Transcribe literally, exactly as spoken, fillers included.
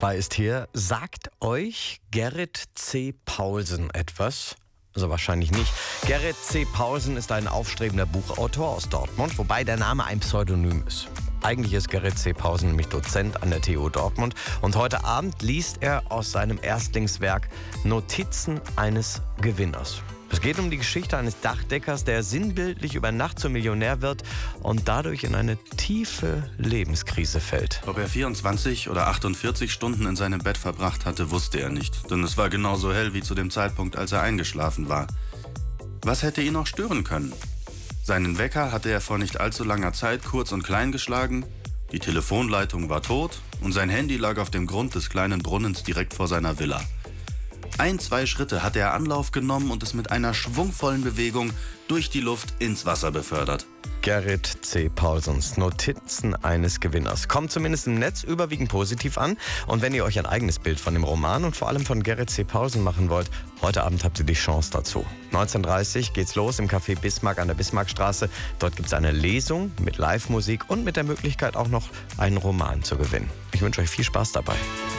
Bei ist hier, sagt euch Gerrit C. Paulsen etwas? Also wahrscheinlich nicht. Gerrit C. Paulsen ist ein aufstrebender Buchautor aus Dortmund, wobei der Name ein Pseudonym ist. Eigentlich ist Gerrit C. Paulsen nämlich Dozent an der T U Dortmund und heute Abend liest er aus seinem Erstlingswerk Notizen eines Gewinners. Es geht um die Geschichte eines Dachdeckers, der sinnbildlich über Nacht zum Millionär wird und dadurch in eine tiefe Lebenskrise fällt. Ob er vierundzwanzig oder achtundvierzig Stunden in seinem Bett verbracht hatte, wusste er nicht, denn es war genauso hell wie zu dem Zeitpunkt, als er eingeschlafen war. Was hätte ihn noch stören können? Seinen Wecker hatte er vor nicht allzu langer Zeit kurz und klein geschlagen, die Telefonleitung war tot und sein Handy lag auf dem Grund des kleinen Brunnens direkt vor seiner Villa. Ein, zwei Schritte hatte er Anlauf genommen und es mit einer schwungvollen Bewegung durch die Luft ins Wasser befördert. Gerrit C. Paulsens Notizen eines Gewinners. Kommt zumindest im Netz überwiegend positiv an. Und wenn ihr euch ein eigenes Bild von dem Roman und vor allem von Gerrit C. Paulsen machen wollt, heute Abend habt ihr die Chance dazu. neunzehn Uhr dreißig geht's los im Café Bismarck an der Bismarckstraße. Dort gibt's eine Lesung mit Live-Musik und mit der Möglichkeit auch noch einen Roman zu gewinnen. Ich wünsche euch viel Spaß dabei.